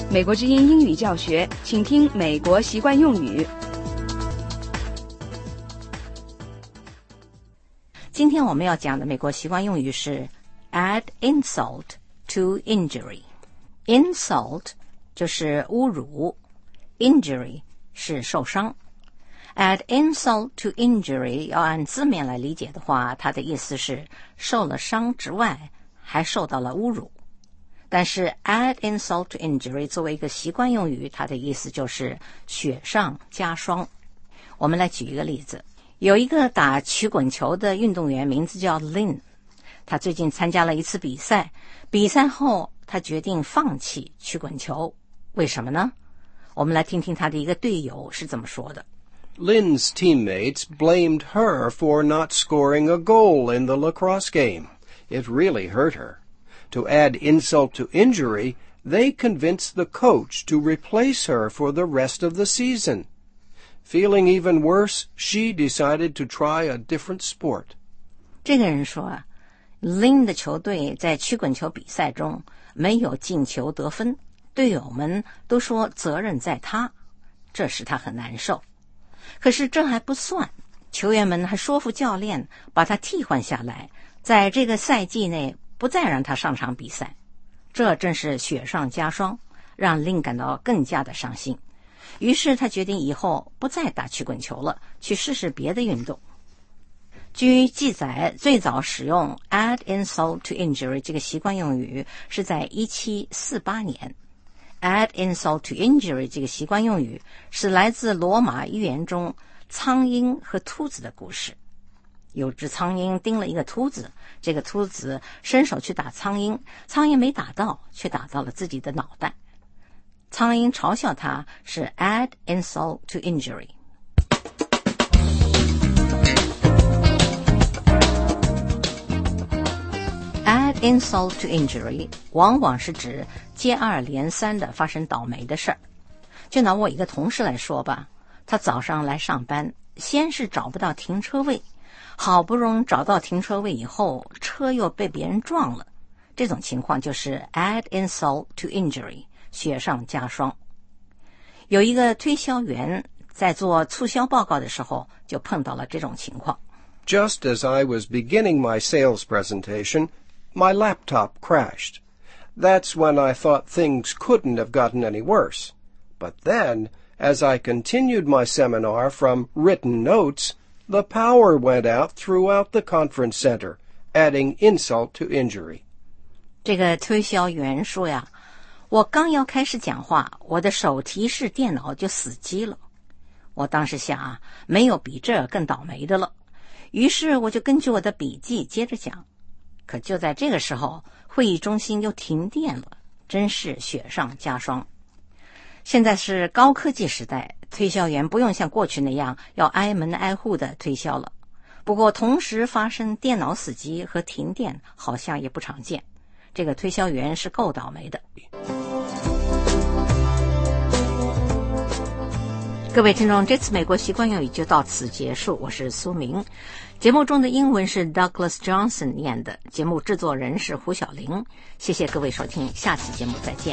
美国之音英语教学，请听美国习惯用语。 今天我们要讲的美国习惯用语是 add insult to injury。insult 就是侮辱， injury 是受伤。add insult to injury 要按字面来理解的话，它的意思是受了伤之外还受到了侮辱。但是 add insult to injury 作为一个习惯用语，它的意思就是雪上加霜。我们来举一个例子，有一个打曲滚球的运动员，名字叫 Lynn， 他最近参加了一次比赛，比赛后他决定放弃曲滚球，为什么呢？我们来听听他的一个队友是怎么说的。 Lynn's teammates blamed her for not scoring a goal in the lacrosse game. It really hurt her.To add insult to injury, they convinced the coach to replace her for the rest of the season. Feeling even worse, she decided to try a different sport. 这个人说啊 ，Lynn 的球队在曲滚球比赛中没有进球得分，队友们都说责任在他，这使他很难受。可是这还不算，球员们还说服教练把他替换下来，在这个赛季内不再让他上场比赛，这真是雪上加霜，让Lynn感到更加的伤心。于是他决定以后不再打曲滚球了，去试试别的运动。据记载，最早使用 add insult to injury 这个习惯用语是在1748年。add insult to injury 这个习惯用语是来自罗马寓言中苍鹰和秃子的故事。有只苍蝇叮了一个秃子，这个秃子伸手去打苍蝇，苍蝇没打到，却打到了自己的脑袋。苍蝇嘲笑他是 add insult to injury。add insult to injury 往往是指接二连三的发生倒霉的事儿。就拿我一个同事来说吧，他早上来上班，先是找不到停车位，好不容易找到停车位以后，车又被别人撞了，这种情况就是 add insult to injury， 雪上加霜。有一个推销员在做促销报告的时候，就碰到了这种情况。 Just as I was beginning my sales presentation, my laptop crashed. That's when I thought things couldn't have gotten any worse. But then, as I continued my seminar from written notes,The power went out throughout the conference center, adding insult to injury. 这个推销员说呀，我刚要开始讲话，我的手提式电脑就死机了。我当时想啊，没有比这更倒霉的了。于是我就根据我的笔记接着讲。可就在这个时候，会议中心又停电了，真是雪上加霜。现在是高科技时代，推销员不用像过去那样要挨门挨户的推销了。不过同时发生电脑死机和停电好像也不常见，这个推销员是够倒霉的。各位听众，这次美国习惯用语就到此结束，我是苏明。节目中的英文是 Douglas Johnson 念的，节目制作人是胡小玲。谢谢各位收听，下期节目再见。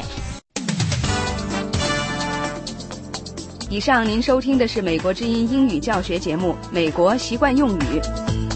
以上您收听的是美国之音英语教学节目《美国习惯用语》。